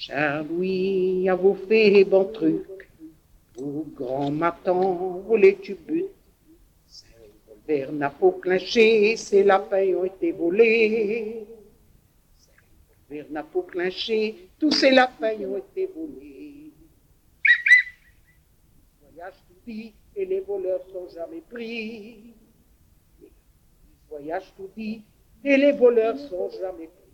Charlouis à vos faits bon trucs, vous grand matin, vous les tubutes. Vers Napo clinché, ces lapins ont été volés. Vers Napo clinché, tous ces lapins ont été volés. Voyage tout dit et les voleurs sont jamais pris. Voyage tout dit et les voleurs sont jamais pris.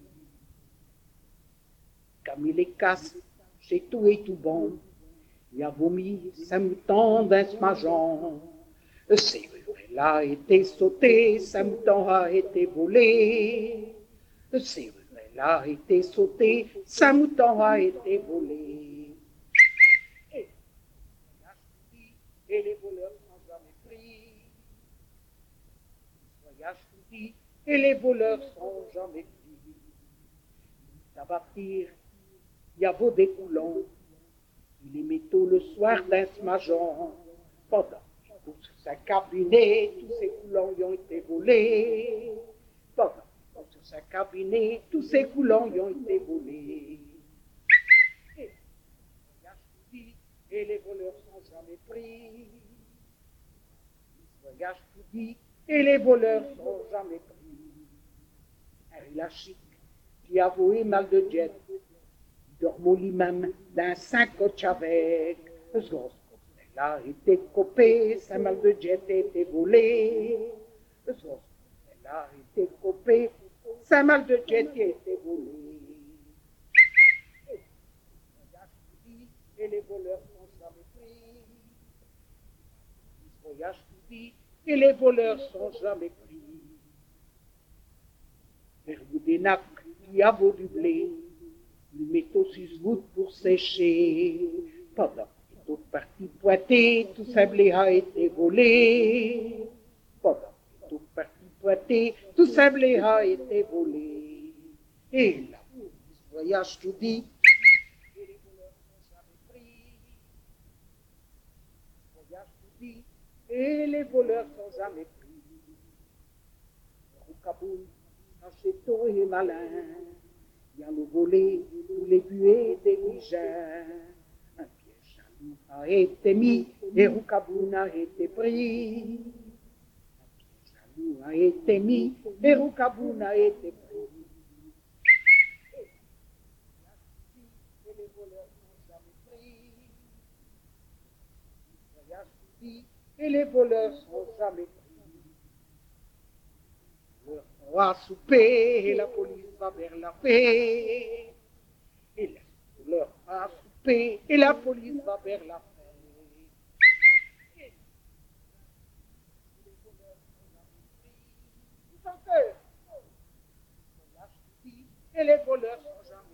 Camille les casse, c'est tout et tout bon. Il a vomi, ça me tend d'un smageon. C'est vrai, là a été sauté, ça me tend a été volé. C'est vrai, là a été sauté, ça me tend a été volé. Et les voleurs sont jamais pris. Voyage tout dit, et les voleurs sont jamais pris. Ça va partir, il y a vos découlants. Les métaux le soir d'un smageon. Pendant tout sa cabinet, tous ces coulants y ont été volés. Pendant tout sa cabinet, tous ces coulants y ont été volés. Et les voleurs sont jamais pris. Voyage tout dit, et les voleurs sont jamais pris. Un lachique qui a voué mal de jet, dorme au lit même d'un 5 coach avec. Elle a été copée, sa mal de jet a été volée. Elle a été copée, sa mal de jet a été volée. Et les voleurs sont jamais pris. Voyage tout dit, et les voleurs sont jamais pris. Vers des nappes qui a vaut du blé, il met au 6 gouttes pour sécher. Pendant que toute partie pointée, tout ce blé a été volé. Pendant que toute partie pointée, tout ce blé a été volé. Et là, ce voyage tout dit, et les voleurs sont jamais pris. Ce voyage tout dit, et les voleurs sont jamais pris. Au Kaboul, un chéteau est malin. Il y a le volet, tous les buées des Nigères. Un piège jaloux a été mis, et Roukaboun a été pris. Un piège jaloux a été mis, et Roukaboun a été pris. Et les voleurs sont jamais pris. Voyage dit, et les voleurs sont jamais pris. On va souper, et la police va vers la paix. Et les voleurs va souper, et la police va vers la paix. Et les voleurs sont jamais pris. Et les voleurs sont jamais